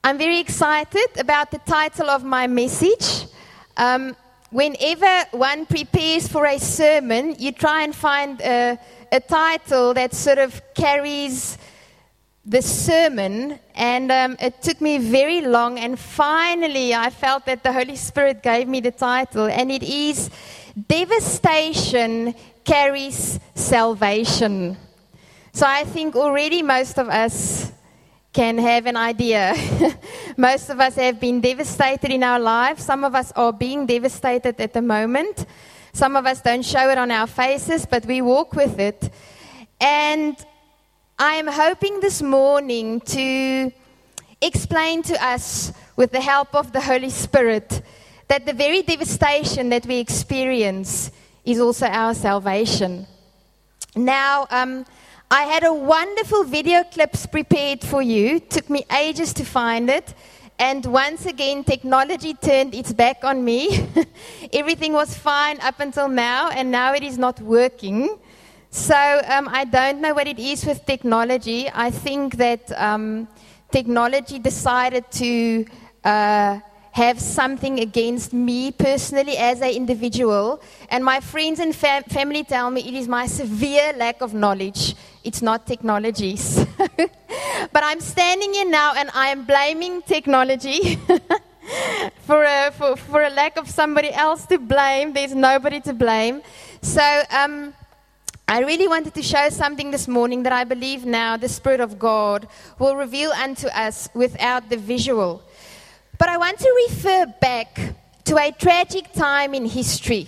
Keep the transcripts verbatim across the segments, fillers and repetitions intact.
I'm very excited about the title of my message. Um, whenever one prepares for a sermon, you try and find a, a title that sort of carries the sermon, and um, it took me very long, and finally I felt that the Holy Spirit gave me the title, and it is Devastation Carries Salvation. So I think already most of us can have an idea. Most of us have been devastated in our lives. Some of us are being devastated at the moment. Some of us don't show it on our faces, but we walk with it. And I am hoping this morning to explain to us, with the help of the Holy Spirit, that the very devastation that we experience is also our salvation. Now, um, I had a wonderful video clips prepared for you. It took me ages to find it. And once again, technology turned its back on me. Everything was fine up until now, and now it is not working. So um, I don't know what it is with technology. I think that um, technology decided to uh, have something against me personally as an individual. And my friends and fam- family tell me it is my severe lack of knowledge. It's not technologies. But I'm standing here now and I am blaming technology for, a, for, for a lack of somebody else to blame. There's nobody to blame. So um, I really wanted to show something this morning that I believe now the Spirit of God will reveal unto us without the visual. But I want to refer back to a tragic time in history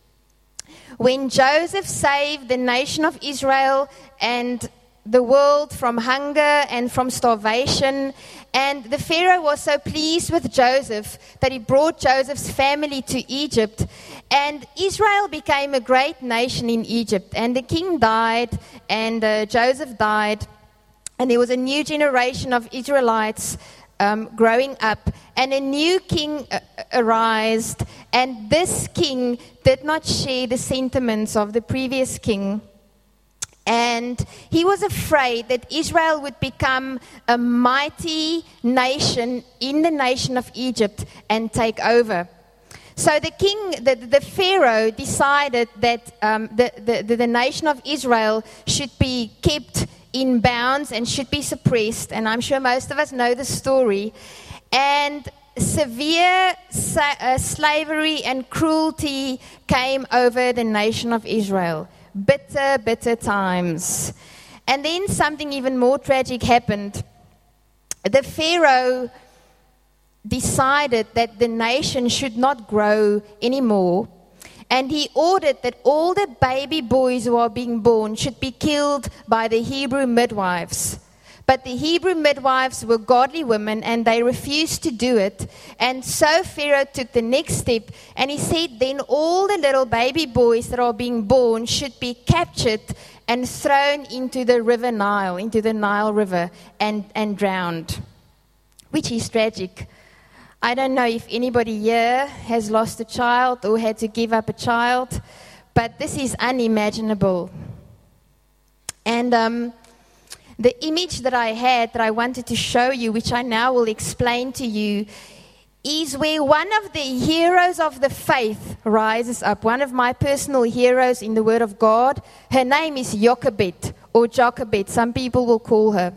when Joseph saved the nation of Israel and the world from hunger and from starvation. And the Pharaoh was so pleased with Joseph that he brought Joseph's family to Egypt. And Israel became a great nation in Egypt. And the king died, and uh, Joseph died. And there was a new generation of Israelites Um, growing up, and a new king uh, arose, and this king did not share the sentiments of the previous king, and he was afraid that Israel would become a mighty nation in the nation of Egypt and take over. So the king, the, the Pharaoh decided that um, the, the, the nation of Israel should be kept in bounds and should be suppressed. And I'm sure most of us know the story. And severe sa- uh, slavery and cruelty came over the nation of Israel. Bitter, bitter times. And then something even more tragic happened. The Pharaoh decided that the nation should not grow anymore. And he ordered that all the baby boys who are being born should be killed by the Hebrew midwives. But the Hebrew midwives were godly women, and they refused to do it. And so Pharaoh took the next step, and he said then all the little baby boys that are being born should be captured and thrown into the river Nile, into the Nile River, and, and drowned, which is tragic. I don't know if anybody here has lost a child or had to give up a child, but this is unimaginable. And um, the image that I had that I wanted to show you, which I now will explain to you, is where one of the heroes of the faith rises up, one of my personal heroes in the Word of God. Her name is Jochebed, or Jochebed, some people will call her.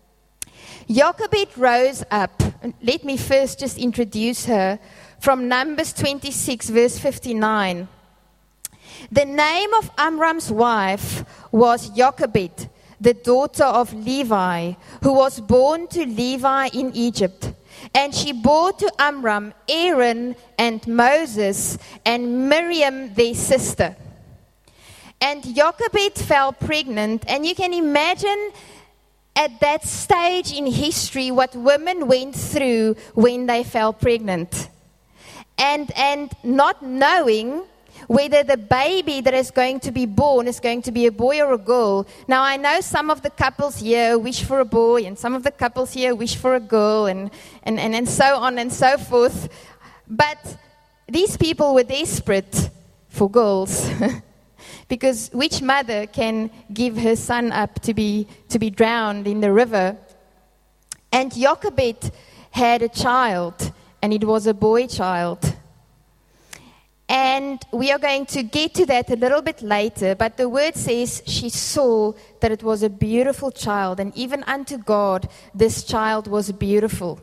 Jochebed rose up. Let me first just introduce her from Numbers twenty-six, verse fifty-nine. The name of Amram's wife was Jochebed, the daughter of Levi, who was born to Levi in Egypt. And she bore to Amram Aaron and Moses and Miriam their sister. And Jochebed fell pregnant, and you can imagine at that stage in history what women went through when they fell pregnant. And and not knowing whether the baby that is going to be born is going to be a boy or a girl. Now, I know some of the couples here wish for a boy, and some of the couples here wish for a girl, and, and, and, and so on and so forth. But these people were desperate for girls. Because which mother can give her son up to be to be drowned in the river? And Jochebed had a child, and it was a boy child. And we are going to get to that a little bit later, but the word says she saw that it was a beautiful child, and even unto God, this child was beautiful.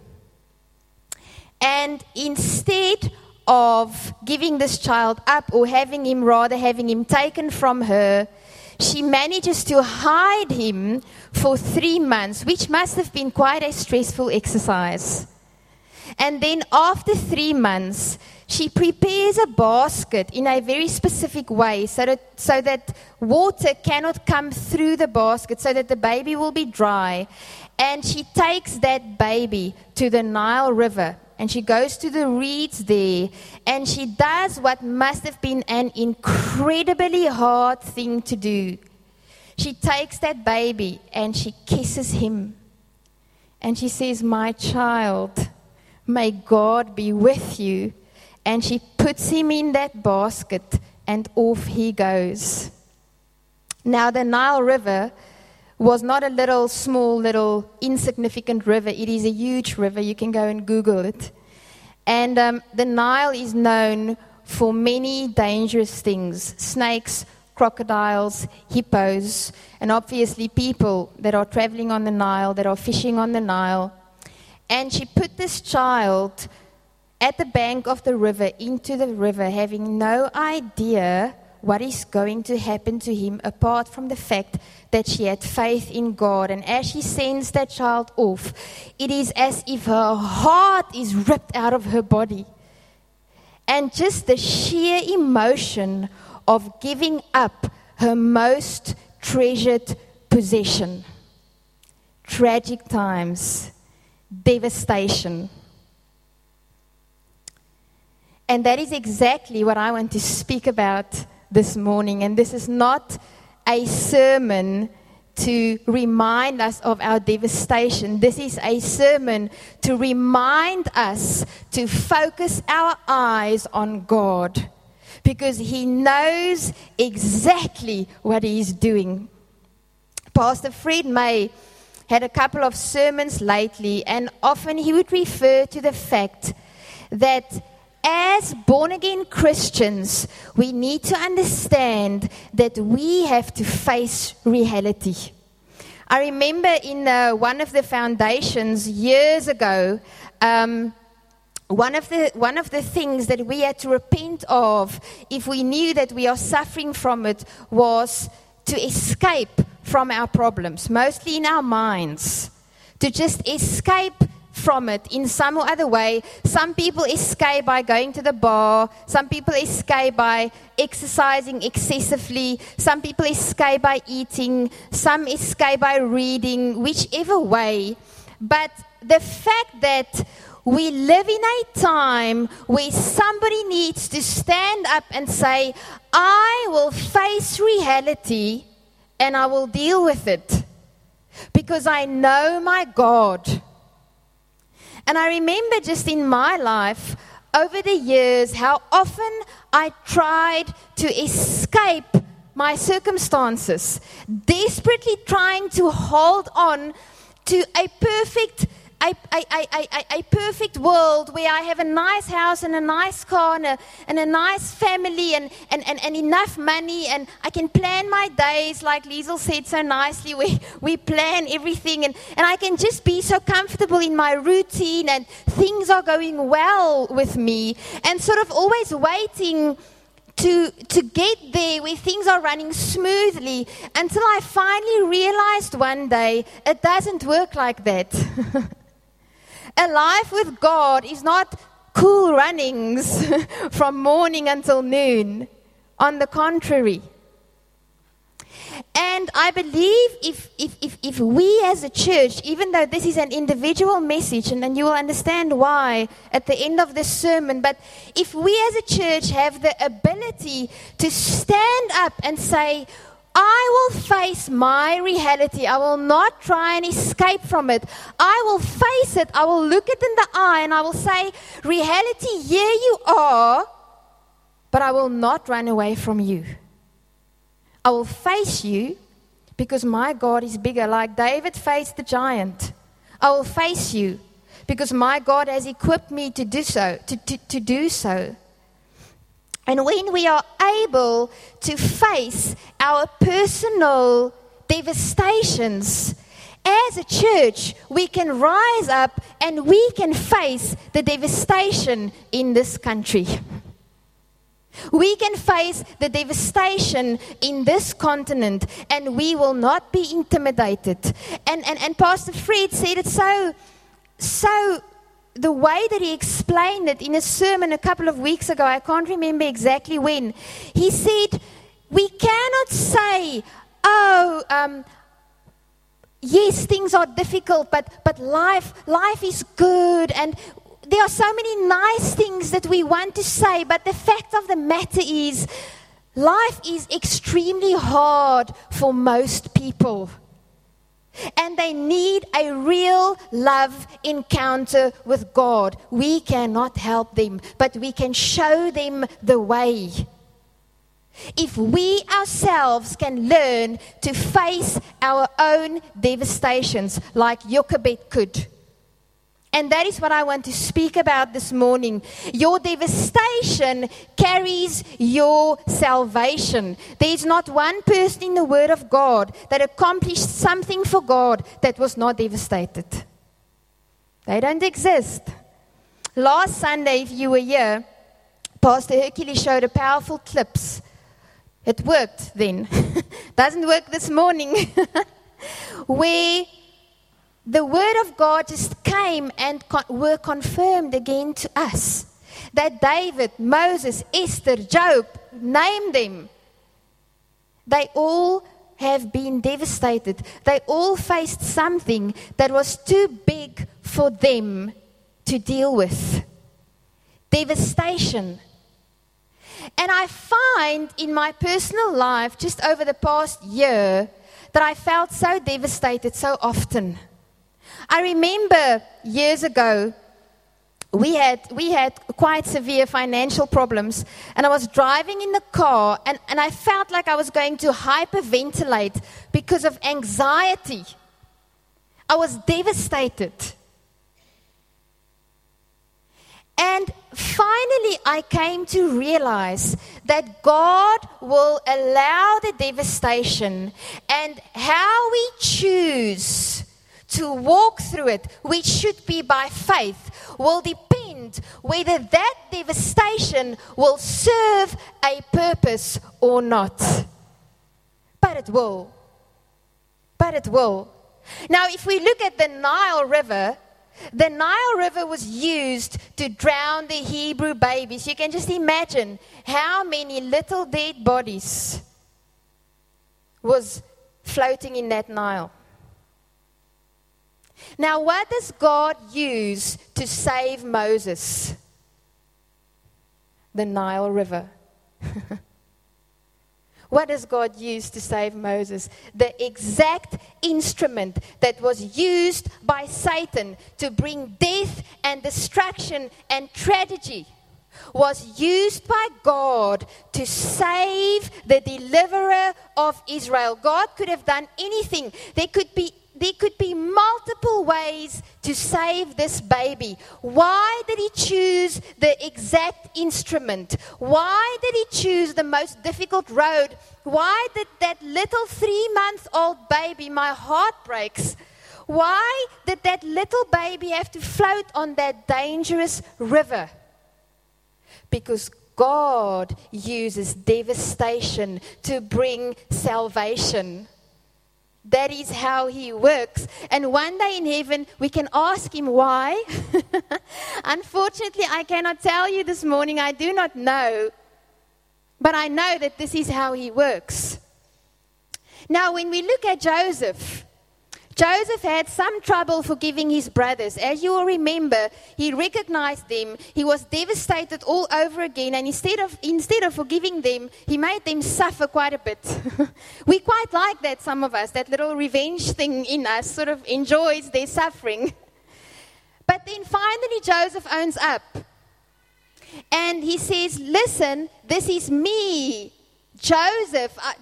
And instead of giving this child up, or having him, rather having him taken from her, she manages to hide him for three months, which must have been quite a stressful exercise. And then after three months, she prepares a basket in a very specific way so that, so that water cannot come through the basket, so that the baby will be dry. And she takes that baby to the Nile River, and she goes to the reeds there, and she does what must have been an incredibly hard thing to do. She takes that baby and she kisses him. And she says, "My child, may God be with you." And she puts him in that basket, and off he goes. Now, the Nile River was not a little, small, little, insignificant river. It is a huge river. You can go and Google it. And um, the Nile is known for many dangerous things: snakes, crocodiles, hippos, and obviously people that are traveling on the Nile, that are fishing on the Nile. And she put this child at the bank of the river, into the river, having no idea what is going to happen to him, apart from the fact that she had faith in God. And as she sends that child off, it is as if her heart is ripped out of her body. And just the sheer emotion of giving up her most treasured possession. Tragic times, devastation. And that is exactly what I want to speak about this morning. And this is not a sermon to remind us of our devastation. This is a sermon to remind us to focus our eyes on God, because He knows exactly what He is doing. Pastor Fred May had a couple of sermons lately, and often he would refer to the fact that as born-again Christians, we need to understand that we have to face reality. I remember in uh, one of the foundations years ago, um, one of the one of the things that we had to repent of, if we knew that we are suffering from it, was to escape from our problems, mostly in our minds, to just escape from it in some or other way. Some people escape by going to the bar. Some people escape by exercising excessively. Some people escape by eating. Some escape by reading, whichever way. But the fact that we live in a time where somebody needs to stand up and say, "I will face reality and I will deal with it because I know my God." And I remember just in my life, over the years, how often I tried to escape my circumstances, desperately trying to hold on to a perfect, a, a, a, a, a perfect world where I have a nice house and a nice car and a, and a nice family and, and, and, and enough money, and I can plan my days like Liesel said so nicely. We, we plan everything, and, and I can just be so comfortable in my routine, and things are going well with me, and sort of always waiting to, to get there where things are running smoothly, until I finally realized one day it doesn't work like that. A life with God is not cool runnings from morning until noon. On the contrary. And I believe if, if, if, if we as a church, even though this is an individual message, and then you will understand why at the end of this sermon, but if we as a church have the ability to stand up and say, "I will face my reality. I will not try and escape from it. I will face it. I will look it in the eye and I will say, reality, here you are, but I will not run away from you. I will face you because my God is bigger." Like David faced the giant. I will face you because my God has equipped me to do so, to, to, to do so. And when we are able to face our personal devastations, as a church, we can rise up and we can face the devastation in this country. We can face the devastation in this continent, and we will not be intimidated. And, and, and Pastor Fred said it so, so, the way that he explained it in a sermon a couple of weeks ago, I can't remember exactly when. He said, we cannot say, oh, um, yes, things are difficult, but, but life, life is good, and there are so many nice things that we want to say, but the fact of the matter is, life is extremely hard for most people. And they need a real love encounter with God. We cannot help them, but we can show them the way. If we ourselves can learn to face our own devastations like Jochebed could. And that is what I want to speak about this morning. Your devastation carries your salvation. There is not one person in the Word of God that accomplished something for God that was not devastated. They don't exist. Last Sunday, if you were here, Pastor Hercules showed a powerful clips. It worked then. Doesn't work this morning. Where the Word of God just came and con- were confirmed again to us. That David, Moses, Esther, Job, name them. They all have been devastated. They all faced something that was too big for them to deal with. Devastation. And I find in my personal life, just over the past year, that I felt so devastated so often. I remember years ago, we had we had quite severe financial problems, and I was driving in the car, and, and I felt like I was going to hyperventilate because of anxiety. I was devastated. And finally, I came to realize that God will allow the devastation, and how we choose to walk through it, which should be by faith, will depend whether that devastation will serve a purpose or not. But it will. But it will. Now, if we look at the Nile River, the Nile River was used to drown the Hebrew babies. You can just imagine how many little dead bodies was floating in that Nile. Now, what does God use to save Moses? The Nile River. What does God use to save Moses? The exact instrument that was used by Satan to bring death and destruction and tragedy was used by God to save the deliverer of Israel. God could have done anything. There could be There could be multiple ways to save this baby. Why did he choose the exact instrument? Why did he choose the most difficult road? Why did that little three-month-old baby, my heart breaks, why did that little baby have to float on that dangerous river? Because God uses devastation to bring salvation. That is how he works. And one day in heaven, we can ask him why. Unfortunately, I cannot tell you this morning. I do not know. But I know that this is how he works. Now, when we look at Joseph, Joseph had some trouble forgiving his brothers. As you will remember, he recognized them. He was devastated all over again. And instead of, instead of forgiving them, he made them suffer quite a bit. We quite like that, some of us. That little revenge thing in us sort of enjoys their suffering. But then finally Joseph owns up. And he says, listen, this is me, Joseph. I,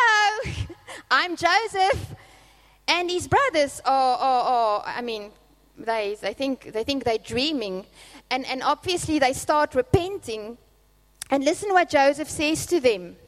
hello, I'm Joseph. And his brothers are, are, are, I mean, they, they, think, they think they're dreaming. And, and obviously they start repenting. And listen what Joseph says to them.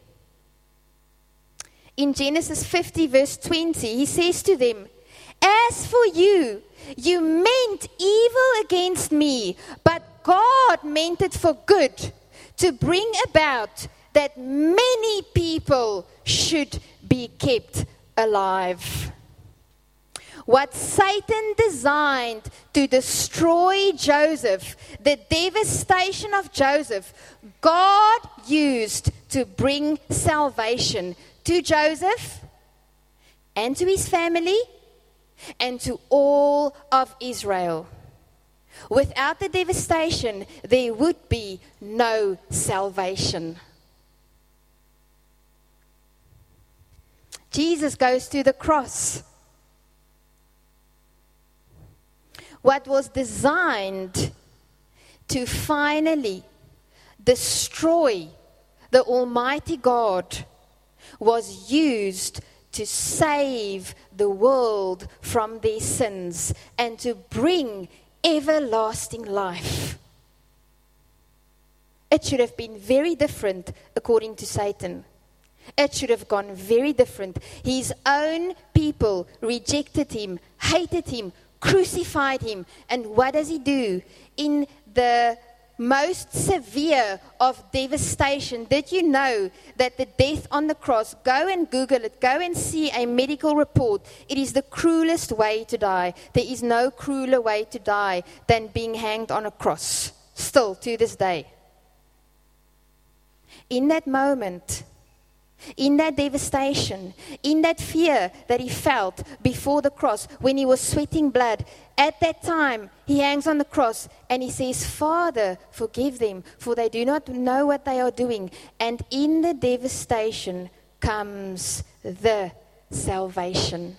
In Genesis fifty, verse twenty, he says to them, "As for you, you meant evil against me, but God meant it for good, to bring about that many people should be kept alive." What Satan designed to destroy Joseph, the devastation of Joseph, God used to bring salvation to Joseph and to his family and to all of Israel. Without the devastation, there would be no salvation. Jesus goes to the cross. What was designed to finally destroy the Almighty God was used to save the world from their sins and to bring everlasting life. It should have been very different according to Satan. It should have gone very different. His own people rejected him, hated him, crucified him. And what does he do? In the most severe of devastation, did you know that the death on the cross, go and Google it, go and see a medical report, it is the cruelest way to die. There is no crueler way to die than being hanged on a cross, still to this day. In that moment, in that devastation, in that fear that he felt before the cross, when he was sweating blood, at that time, he hangs on the cross and he says, "Father, forgive them, for they do not know what they are doing." And in the devastation comes the salvation.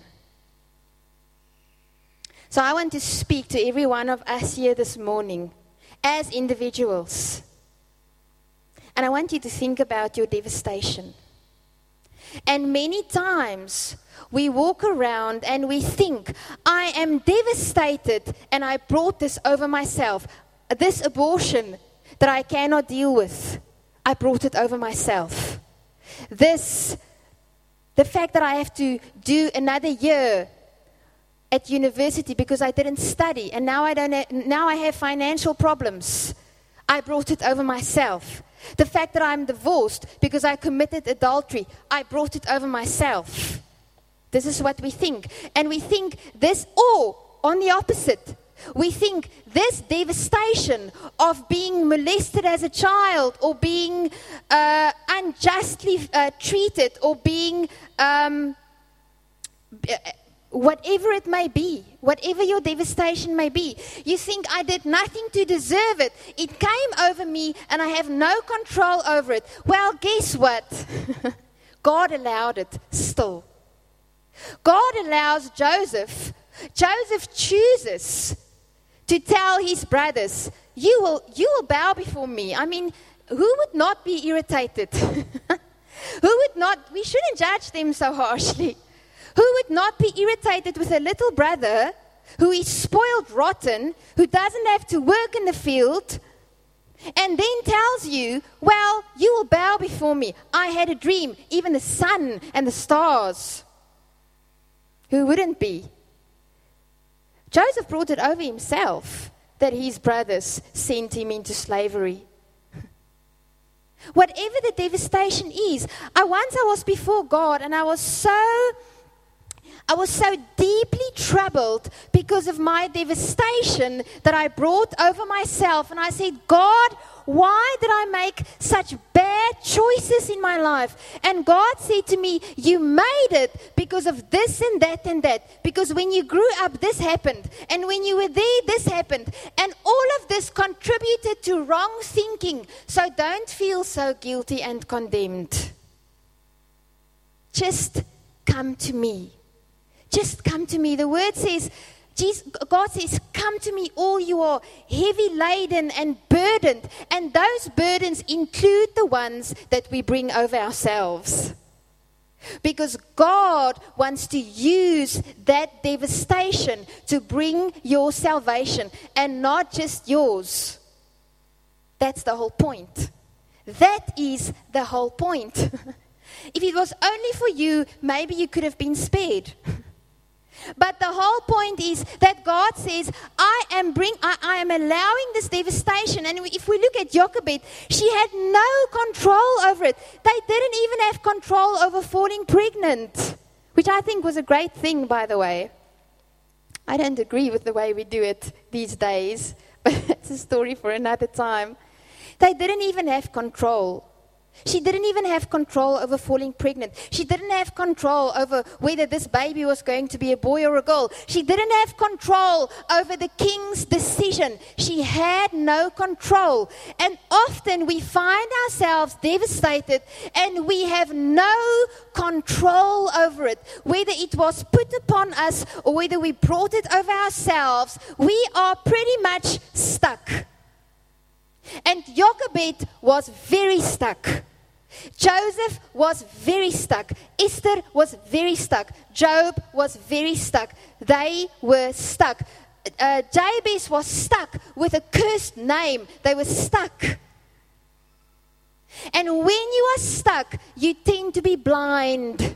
So I want to speak to every one of us here this morning as individuals. And I want you to think about your devastation. And many times we walk around and we think, "I am devastated and I brought this over myself. This abortion that I cannot deal with, I brought it over myself. This, the fact that I have to do another year at university because I didn't study and now I don't have, now I have financial problems, I brought it over myself. The fact that I'm divorced because I committed adultery, I brought it over myself." This is what we think. And we think this, or on the opposite, we think this devastation of being molested as a child or being uh, unjustly uh, treated or being um, whatever it may be, whatever your devastation may be, you think, "I did nothing to deserve it. It came over me and I have no control over it." Well, guess what? God allowed it still. God allows Joseph. Joseph chooses to tell his brothers, you will, you will bow before me. I mean, who would not be irritated? Who would not, we shouldn't judge them so harshly. Who would not be irritated with a little brother who is spoiled rotten, who doesn't have to work in the field, and then tells you, "Well, you will bow before me. I had a dream, even the sun and the stars." Who wouldn't be? Joseph brought it over himself that his brothers sent him into slavery. Whatever the devastation is, I once I was before God and I was so I was so deeply troubled because of my devastation that I brought over myself. And I said, "God, why did I make such bad choices in my life?" And God said to me, "You made it because of this and that and that. Because when you grew up, this happened. And when you were there, this happened. And all of this contributed to wrong thinking. So don't feel so guilty and condemned. Just come to me. Just come to me." The word says, Jesus, God says, "Come to me, all you are heavy laden and burdened." And those burdens include the ones that we bring over ourselves. Because God wants to use that devastation to bring your salvation, and not just yours. That's the whole point. That is the whole point. If it was only for you, maybe you could have been spared. But the whole point is that God says, I am bring, I, I am allowing this devastation. And if we look at Jochebed, she had no control over it. They didn't even have control over falling pregnant, which I think was a great thing, by the way. I don't agree with the way we do it these days, but it's a story for another time. They didn't even have control. She didn't even have control over falling pregnant. She didn't have control over whether this baby was going to be a boy or a girl. She didn't have control over the king's decision. She had no control. And often we find ourselves devastated and we have no control over it. Whether it was put upon us or whether we brought it over ourselves, we are pretty much stuck. And Jochebed was very stuck. Joseph was very stuck. Esther was very stuck. Job was very stuck. They were stuck. Uh, Jabez was stuck with a cursed name. They were stuck. And when you are stuck, you tend to be blind.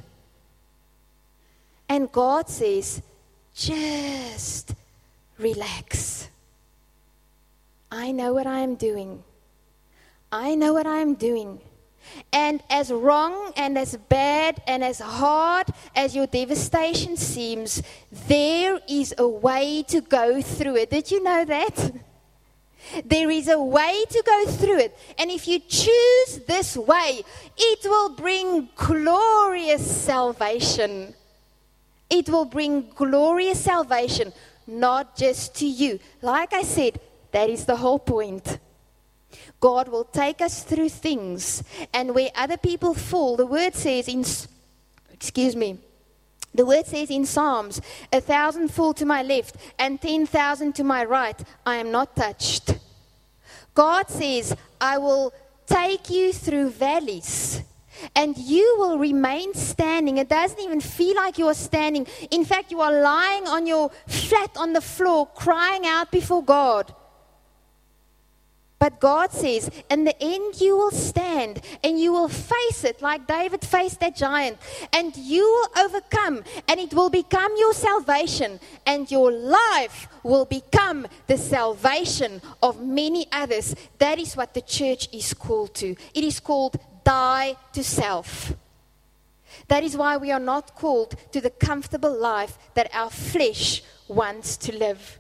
And God says, just relax. I know what I am doing. I know what I am doing. And as wrong and as bad and as hard as your devastation seems, there is a way to go through it. Did you know that? There is a way to go through it. And if you choose this way, it will bring glorious salvation. It will bring glorious salvation, not just to you. Like I said, that is the whole point. God will take us through things, and where other people fall, the word says in, excuse me, the word says in Psalms, a thousand fall to my left and ten thousand to my right, I am not touched. God says, I will take you through valleys, and you will remain standing. It doesn't even feel like you are standing. In fact, you are lying on your flat on the floor, crying out before God. But God says, in the end you will stand and you will face it like David faced that giant. And you will overcome, and it will become your salvation. And your life will become the salvation of many others. That is what the church is called to. It is called die to self. That is why we are not called to the comfortable life that our flesh wants to live.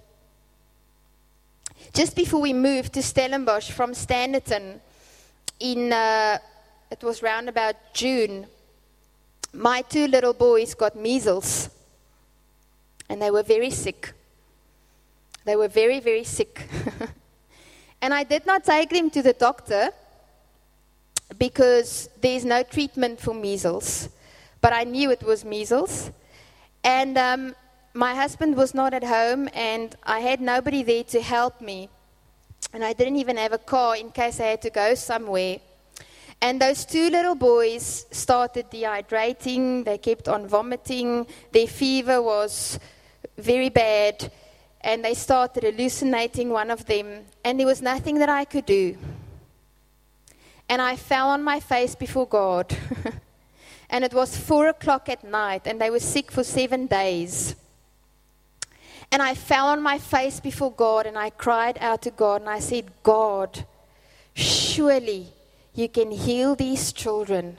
Just before we moved to Stellenbosch from Standerton, in uh, it was round about June, my two little boys got measles, and they were very sick. They were very, very sick. And I did not take them to the doctor because there's no treatment for measles. But I knew it was measles. And um, my husband was not at home, and I had nobody there to help me. And I didn't even have a car in case I had to go somewhere. And those two little boys started dehydrating. They kept on vomiting. Their fever was very bad. And they started hallucinating, one of them. And there was nothing that I could do. And I fell on my face before God. And it was four o'clock at night, and they were sick for seven days. And I fell on my face before God, and I cried out to God, and I said, God, surely you can heal these children.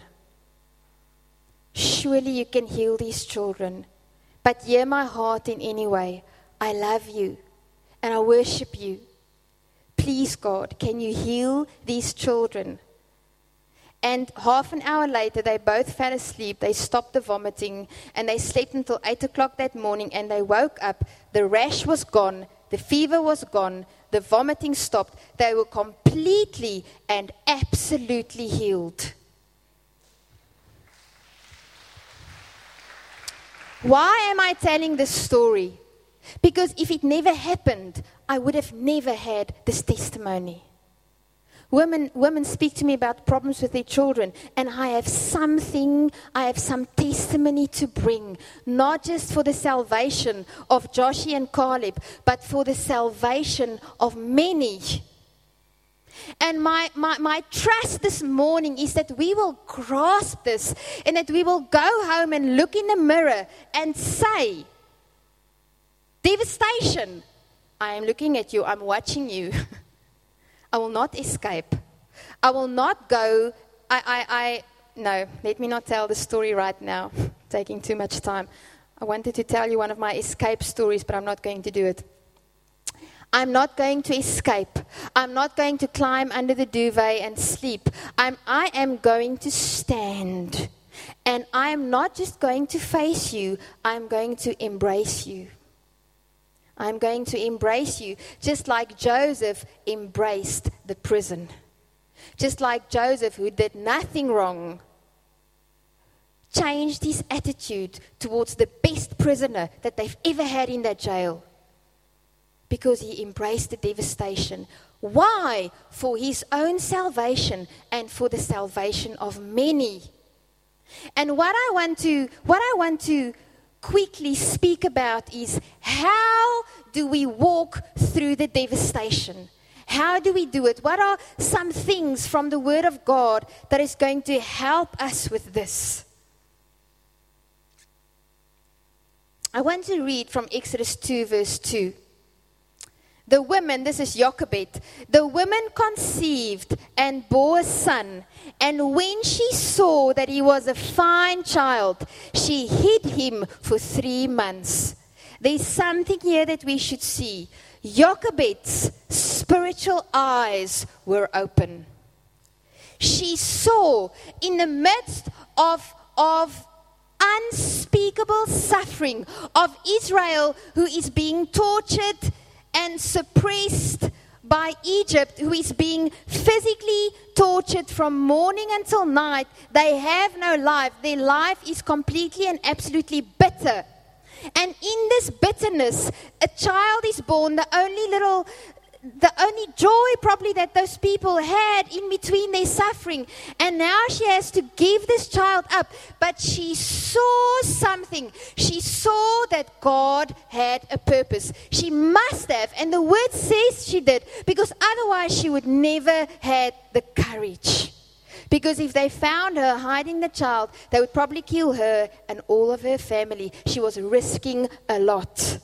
Surely you can heal these children. But hear my heart in any way. I love you, and I worship you. Please, God, can you heal these children? And half an hour later, they both fell asleep. They stopped the vomiting, and they slept until eight o'clock that morning, and they woke up. The rash was gone. The fever was gone. The vomiting stopped. They were completely and absolutely healed. Why am I telling this story? Because if it never happened, I would have never had this testimony. Women, women speak to me about problems with their children, and I have something, I have some testimony to bring, not just for the salvation of Joshua and Caleb, but for the salvation of many. And my, my, my trust this morning is that we will grasp this, and that we will go home and look in the mirror and say, devastation, I am looking at you, I'm watching you. I will not escape. I will not go. I, I, I, no, let me not tell the story right now. Taking too much time. I wanted to tell you one of my escape stories, but I'm not going to do it. I'm not going to escape. I'm not going to climb under the duvet and sleep. I'm, I am going to stand. And I am not just going to face you. I'm going to embrace you. I'm going to embrace you, just like Joseph embraced the prison. Just like Joseph, who did nothing wrong, changed his attitude towards the best prisoner that they've ever had in that jail. Because he embraced the devastation. Why? For his own salvation and for the salvation of many. And what I want to, what I want to quickly speak about is, how do we walk through the devastation? How do we do it? What are some things from the Word of God that is going to help us with this? I want to read from Exodus two verse two. The women, this is Jochebed, the woman conceived and bore a son, and when she saw that he was a fine child, she hid him for three months. There's something here that we should see. Jochebed's spiritual eyes were open. She saw in the midst of, of unspeakable suffering of Israel, who is being tortured and suppressed by Egypt, who is being physically tortured from morning until night. They have no life. Their life is completely and absolutely bitter. And in this bitterness, a child is born, the only little, the only joy probably that those people had in between their suffering. And now she has to give this child up. But she saw something. She saw that God had a purpose. She must have, and the word says she did, because otherwise she would never had the courage. Because if they found her hiding the child, they would probably kill her and all of her family. She was risking a lot.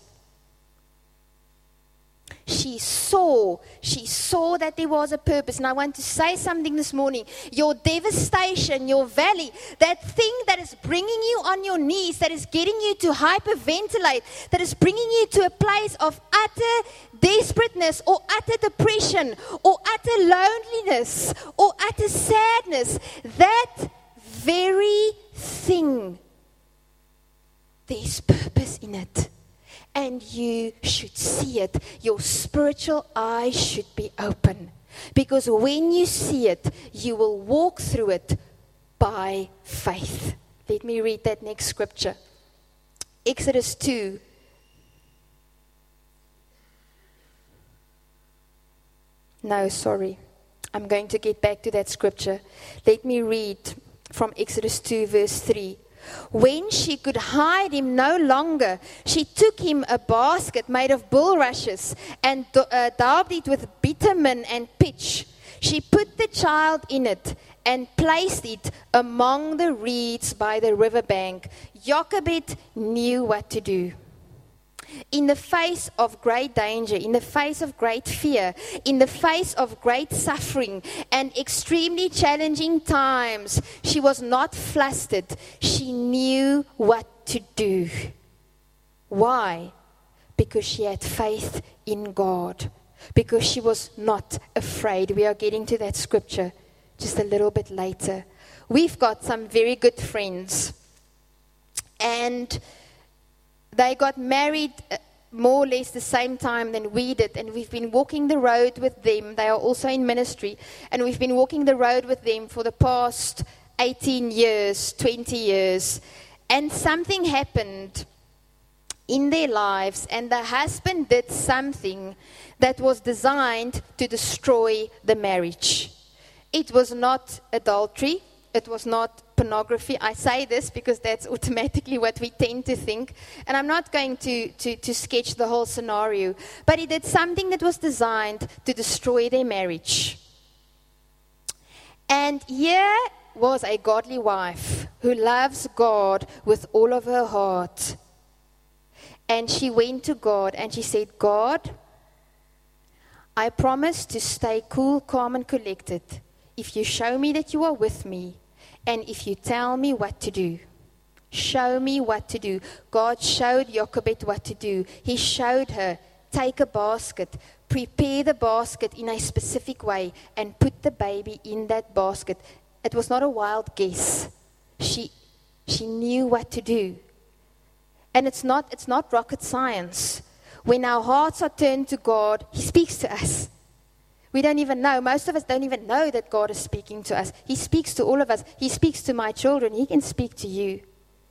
She saw, she saw that there was a purpose. And I want to say something this morning. Your devastation, your valley, that thing that is bringing you on your knees, that is getting you to hyperventilate, that is bringing you to a place of utter desperateness or utter depression or utter loneliness or utter sadness, that very thing, there's purpose in it. And you should see it. Your spiritual eyes should be open. Because when you see it, you will walk through it by faith. Let me read that next scripture. Exodus two. No, sorry. I'm going to get back to that scripture. Let me read from Exodus two verse three. When she could hide him no longer, she took him a basket made of bulrushes and uh, daubed it with bitumen and pitch. She put the child in it and placed it among the reeds by the riverbank. Jochebed knew what to do. In the face of great danger, in the face of great fear, in the face of great suffering and extremely challenging times, she was not flustered. She knew what to do. Why? Because she had faith in God. Because she was not afraid. We are getting to that scripture just a little bit later. We've got some very good friends. And they got married more or less the same time than we did, and we've been walking the road with them. They are also in ministry, and we've been walking the road with them for the past eighteen years, twenty years, and something happened in their lives, and the husband did something that was designed to destroy the marriage. It was not adultery. It was not pornography. I say this because that's automatically what we tend to think. And I'm not going to, to, to sketch the whole scenario. But he did something that was designed to destroy their marriage. And here was a godly wife who loves God with all of her heart. And she went to God and she said, God, I promise to stay cool, calm, and collected if you show me that you are with me and if you tell me what to do. Show me what to do. God showed Jochebed what to do. He showed her, take a basket, prepare the basket in a specific way and put the baby in that basket. It was not a wild guess. She, she knew what to do. And it's not, it's not rocket science. When our hearts are turned to God, He speaks to us. We don't even know. Most of us don't even know that God is speaking to us. He speaks to all of us. He speaks to my children. He can speak to you.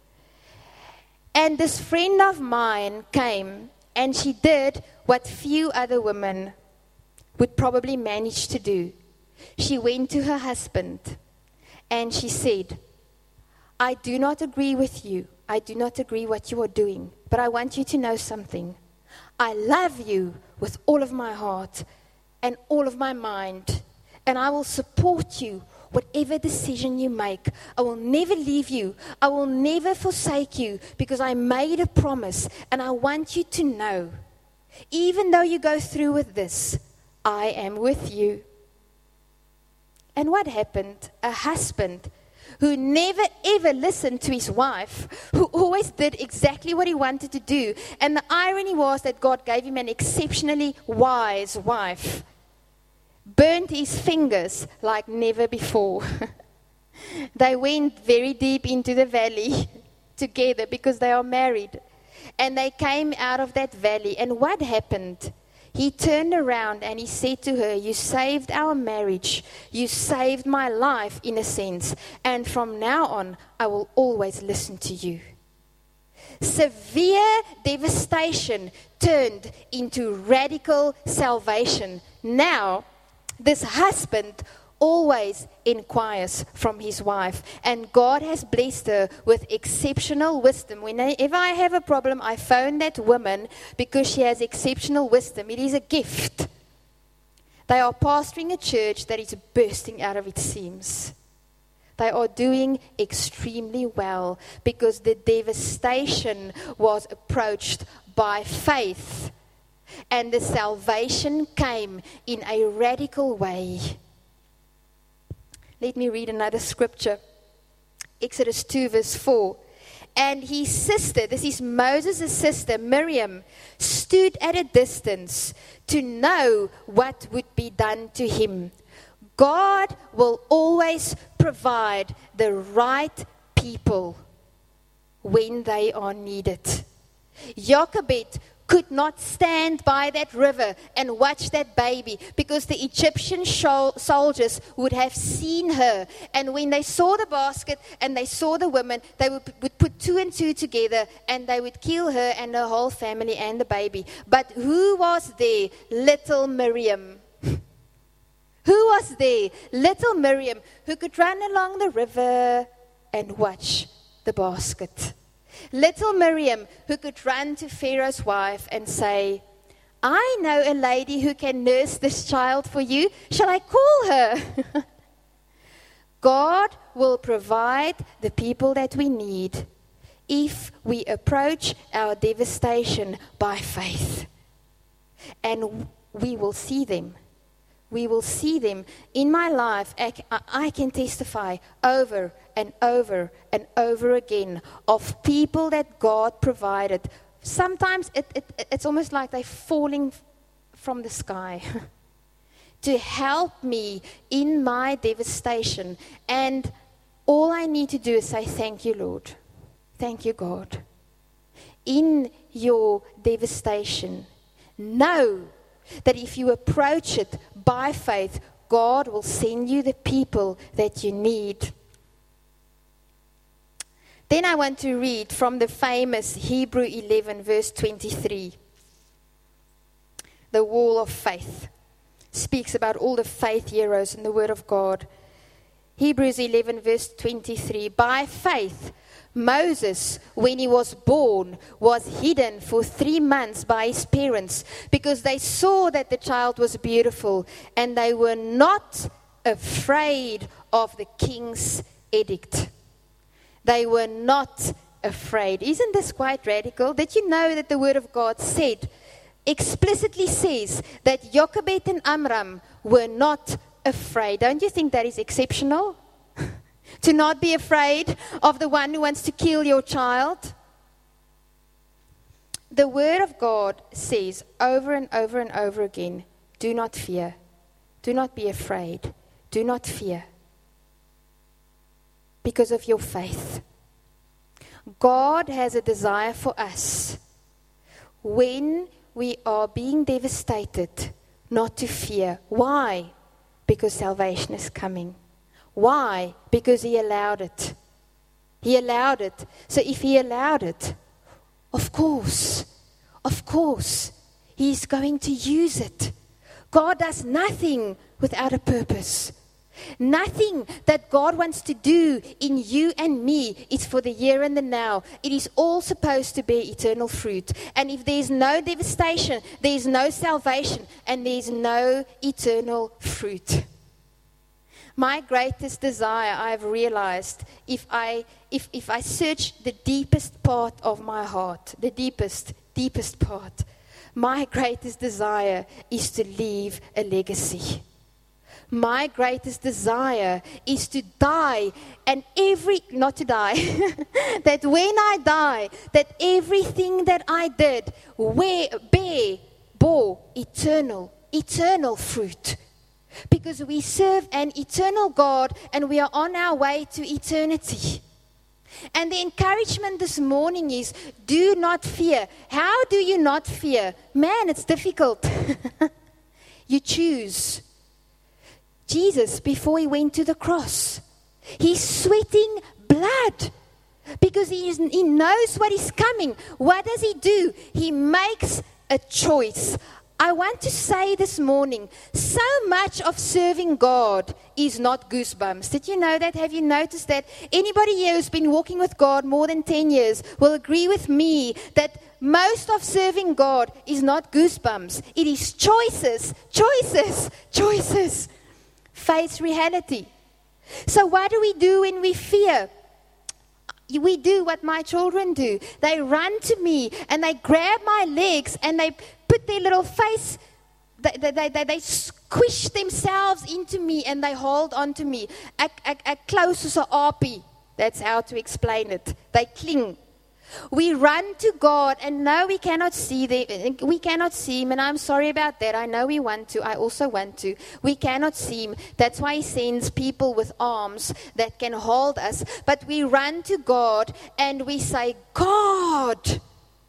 And this friend of mine came and she did what few other women would probably manage to do. She went to her husband and she said, I do not agree with you. I do not agree what you are doing. But I want you to know something. I love you with all of my heart and all of my mind. And I will support you, whatever decision you make. I will never leave you. I will never forsake you because I made a promise. And I want you to know, even though you go through with this, I am with you. And what happened? A husband who never ever listened to his wife, who always did exactly what he wanted to do. And the irony was that God gave him an exceptionally wise wife. Burnt his fingers like never before. They went very deep into the valley together because they are married. And they came out of that valley. And what happened? He turned around and he said to her, you saved our marriage. You saved my life in a sense. And from now on, I will always listen to you. Severe devastation turned into radical salvation. Now, this husband always inquires from his wife. And God has blessed her with exceptional wisdom. Whenever I have a problem, I phone that woman because she has exceptional wisdom. It is a gift. They are pastoring a church that is bursting out of its seams. They are doing extremely well because the devastation was approached by faith. And the salvation came in a radical way. Let me read another scripture. Exodus two verse four. And his sister, this is Moses' sister, Miriam, stood at a distance to know what would be done to him. God will always provide the right people when they are needed. Jochebed could not stand by that river and watch that baby because the Egyptian soldiers would have seen her. And when they saw the basket and they saw the woman, they would, would put two and two together and they would kill her and her whole family and the baby. But who was there? Little Miriam. Who was there? Little Miriam, who could run along the river and watch the basket. Little Miriam, who could run to Pharaoh's wife and say, I know a lady who can nurse this child for you. Shall I call her? God will provide the people that we need if we approach our devastation by faith. And we will see them. We will see them. In my life, I, I can testify over and over and over again of people that God provided. Sometimes it, it, it's almost like they're falling from the sky to help me in my devastation. And all I need to do is say, thank you, Lord. Thank you, God. In your devastation, know that if you approach it by faith, God will send you the people that you need. Then I want to read from the famous Hebrew eleven verse twenty-three. the wall of faith. Speaks about all the faith heroes in the Word of God. Hebrews eleven verse twenty-three. By faith, Moses, when he was born, was hidden for three months by his parents because they saw that the child was beautiful and they were not afraid of the king's edict. They were not afraid. Isn't this quite radical? Did you know that the Word of God said, explicitly says that Jochebed and Amram were not afraid? Don't you think that is exceptional? To not be afraid of the one who wants to kill your child? The Word of God says over and over and over again, do not fear. Do not be afraid. Do not fear. Because of your faith. God has a desire for us when we are being devastated not to fear. Why? Because salvation is coming. Why? Because He allowed it. He allowed it. So if He allowed it, of course, of course, He's going to use it. God does nothing without a purpose. Nothing that God wants to do in you and me is for the here and the now. It is all supposed to bear eternal fruit. And if there is no devastation, there is no salvation, and there is no eternal fruit. My greatest desire, I've realized, if I if if I search the deepest part of my heart, the deepest, deepest part, my greatest desire is to leave a legacy. My greatest desire is to die, and every, not to die, that when I die, that everything that I did wear, bear, bore eternal, eternal fruit. Because we serve an eternal God and we are on our way to eternity. And the encouragement this morning is, do not fear. How do you not fear? Man, it's difficult. You choose. Jesus, before He went to the cross, He's sweating blood because he, is, he knows what is coming. What does He do? He makes a choice. I want to say this morning, so much of serving God is not goosebumps. Did you know that? Have you noticed that? Anybody here who's been walking with God more than ten years will agree with me that most of serving God is not goosebumps. It is choices, choices, choices. Faith reality. So what do we do when we fear? We do what my children do. They run to me and they grab my legs and they put their little face, they, they, they, they squish themselves into me and they hold on to me. As close as a harpy. That's how to explain it. They cling. We run to God and no, we cannot see them. We cannot see Him, and I'm sorry about that. I know we want to. I also want to. We cannot see Him. That's why He sends people with arms that can hold us. But we run to God and we say, God,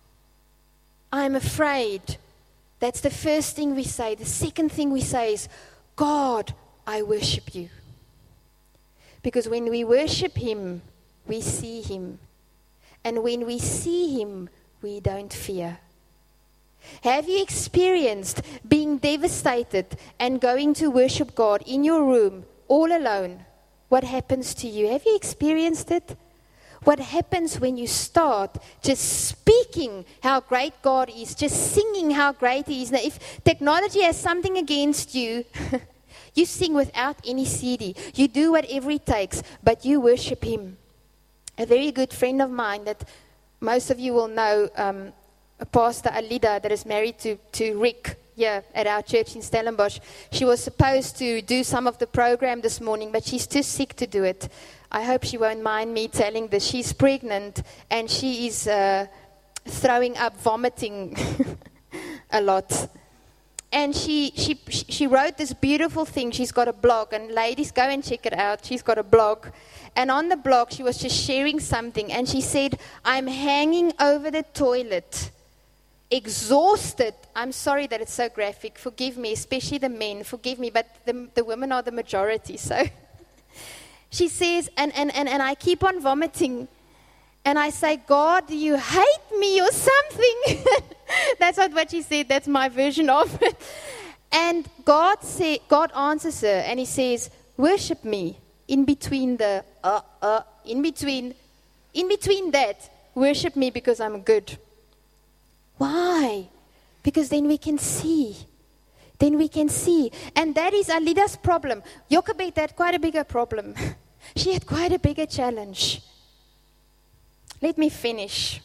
I'm afraid. That's the first thing we say. The second thing we say is, God, I worship You. Because when we worship Him, we see Him. And when we see Him, we don't fear. Have you experienced being devastated and going to worship God in your room, all alone? What happens to you? Have you experienced it? What happens when you start just speaking how great God is, just singing how great He is? Now, if technology has something against you, you sing without any C D. You do whatever it takes, but you worship Him. A very good friend of mine that most of you will know, um, Pastor Alida, that is married to, to Rick here at our church in Stellenbosch. She was supposed to do some of the program this morning, but she's too sick to do it. I hope she won't mind me telling this. She's pregnant and she is uh, throwing up, vomiting a lot. And she, she she wrote this beautiful thing. She's got a blog, and ladies, go and check it out. She's got a blog. And on the blog, she was just sharing something. And she said, I'm hanging over the toilet, exhausted. I'm sorry that it's so graphic. Forgive me, especially the men. Forgive me, but the, the women are the majority. So she says, and, and, and, and I keep on vomiting. and I say, God, do you hate me or something? That's not what she said. That's my version of it. And God say, God answers her, and he says, worship me in between the, uh, uh, in between, in between that, worship me because I'm good. Why? Because then we can see. Then we can see. And that is Alida's problem. Jochebed had quite a bigger problem. She had quite a bigger challenge. Let me finish.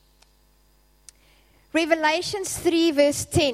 Revelations three verse ten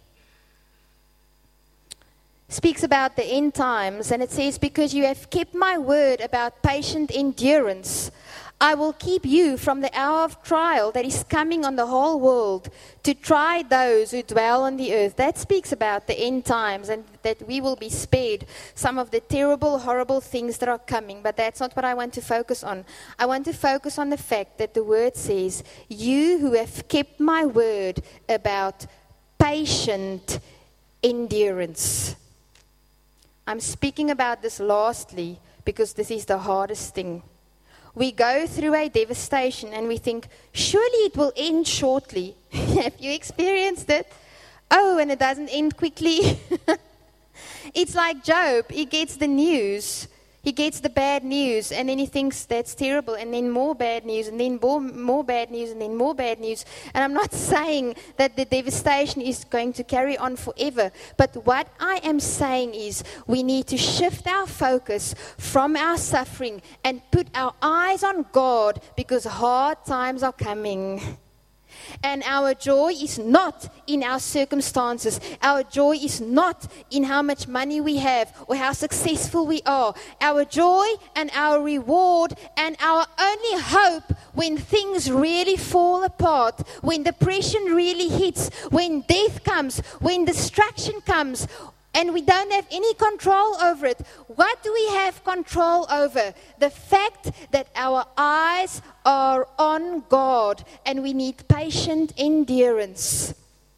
speaks about the end times, and it says, because you have kept my word about patient endurance, I will keep you from the hour of trial that is coming on the whole world to try those who dwell on the earth. That speaks about the end times and that we will be spared some of the terrible, horrible things that are coming. But that's not what I want to focus on. I want to focus on the fact that the word says, you who have kept my word about patient endurance. I'm speaking about this lastly because this is the hardest thing. We go through a devastation and we think, surely it will end shortly. Have you experienced it? Oh, and it doesn't end quickly. It's like Job. He gets the news. He gets the bad news and then he thinks that's terrible, and then more bad news and then more, more bad news and then more bad news. And I'm not saying that the devastation is going to carry on forever. But what I am saying is we need to shift our focus from our suffering and put our eyes on God, because hard times are coming. And our joy is not in our circumstances. Our joy is not in how much money we have or how successful we are. Our joy and our reward and our only hope when things really fall apart, when depression really hits, when death comes, when destruction comes, and we don't have any control over it. What do we have control over? The fact that our eyes are on God and we need patient endurance.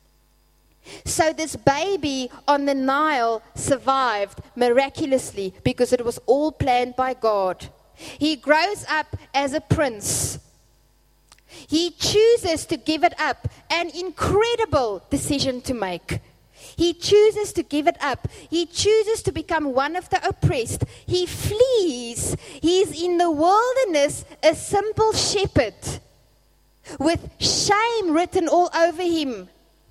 So this baby on the Nile survived miraculously because it was all planned by God. He grows up as a prince. He chooses to give it up. An incredible decision to make. He chooses to give it up. He chooses to become one of the oppressed. He flees. He is in the wilderness a simple shepherd with shame written all over him.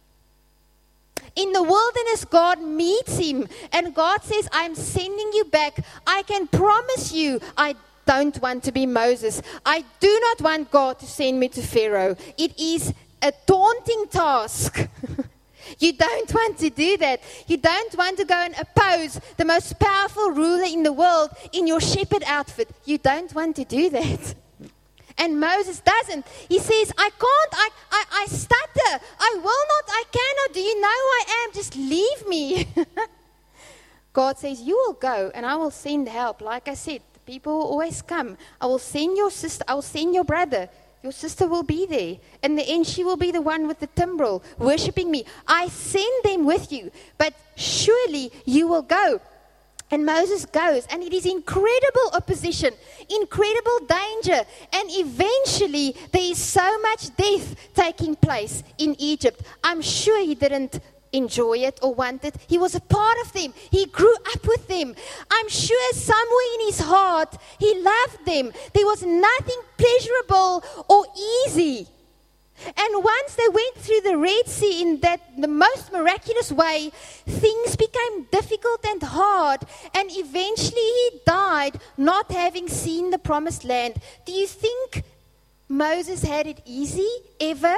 In the wilderness, God meets him and God says, I'm sending you back. I can promise you I don't want to be Moses. I do not want God to send me to Pharaoh. It is a daunting task. You don't want to do that. You don't want to go and oppose the most powerful ruler in the world in your shepherd outfit. You don't want to do that. And Moses doesn't. He says, I can't, I, I, I stutter. I will not, I cannot. Do you know who I am? Just leave me. God says, you will go and I will send help. Like I said, the people will always come. I will send your sister, I will send your brother. Your sister will be there. In the end, she will be the one with the timbrel, worshiping me. I send them with you, but surely you will go. And Moses goes, and it is incredible opposition, incredible danger. And eventually, there is so much death taking place in Egypt. I'm sure he didn't enjoy it or want it. He was a part of them. He grew up with them. I'm sure somewhere in his heart, he loved them. There was nothing pleasurable or easy. And once they went through the Red Sea in that the most miraculous way, things became difficult and hard. And eventually he died not having seen the promised land. Do you think Moses had it easy ever?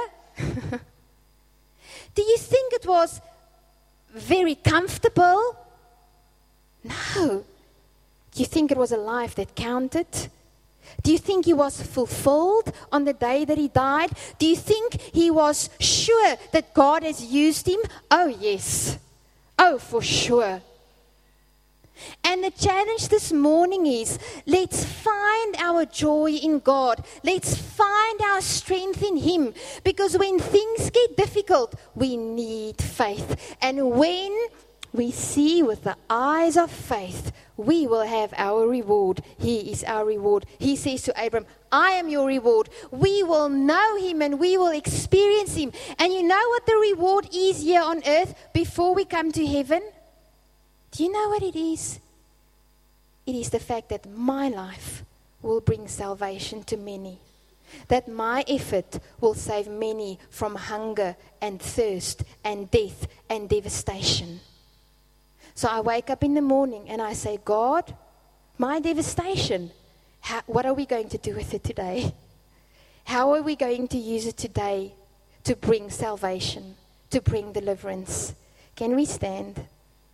Do you think it was very comfortable? No. Do you think it was a life that counted? Do you think he was fulfilled on the day that he died? Do you think he was sure that God has used him? Oh, yes. Oh, for sure. And the challenge this morning is, let's find our joy in God. Let's find our strength in Him. Because when things get difficult, we need faith. And when we see with the eyes of faith, we will have our reward. He is our reward. He says to Abram, I am your reward. We will know him and we will experience him. And you know what the reward is here on earth before we come to heaven? Do you know what it is? It is the fact that my life will bring salvation to many. That my effort will save many from hunger and thirst and death and devastation. So I wake up in the morning and I say, God, my devastation, how, what are we going to do with it today? How are we going to use it today to bring salvation, to bring deliverance? Can we stand?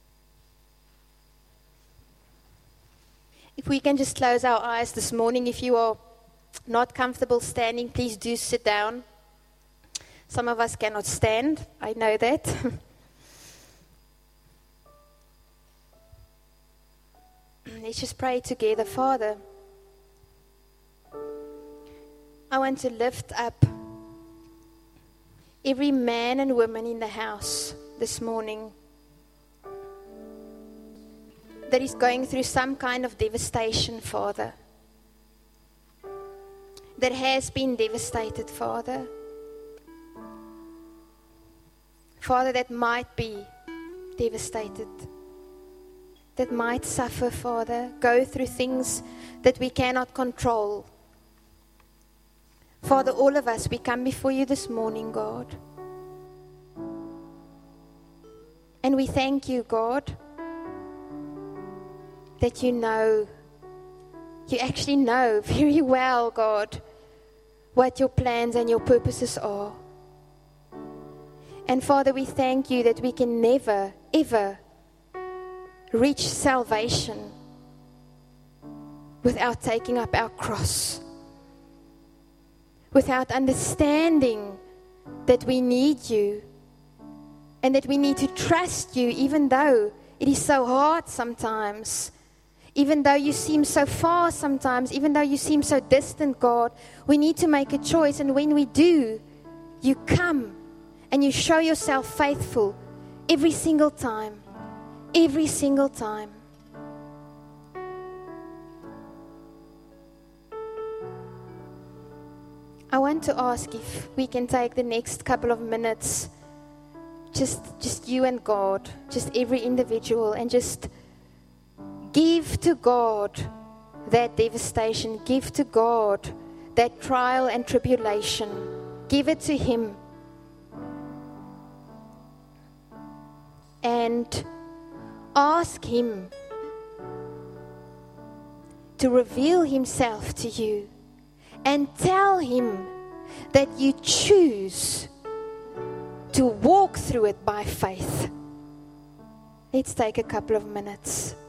If we can just close our eyes this morning. If you are not comfortable standing, please do sit down. Some of us cannot stand. I know that. Let's just pray together. Father, I want to lift up every man and woman in the house this morning that is going through some kind of devastation, Father. That has been devastated, Father. Father, that might be devastated. That might suffer, Father. Go through things that we cannot control. Father, all of us, we come before you this morning, God. And we thank you, God, that you know, you actually know very well, God, what your plans and your purposes are. And Father, we thank you that we can never, ever reach salvation without taking up our cross, without understanding that we need you and that we need to trust you, even though it is so hard sometimes, even though you seem so far sometimes, even though you seem so distant, God. We need to make a choice, and when we do, you come and you show yourself faithful every single time. Every single time. I want to ask if we can take the next couple of minutes, just, just you and God, just every individual, and just give to God that devastation. Give to God that trial and tribulation. Give it to Him. And ask Him to reveal Himself to you, and tell Him that you choose to walk through it by faith. Let's take a couple of minutes.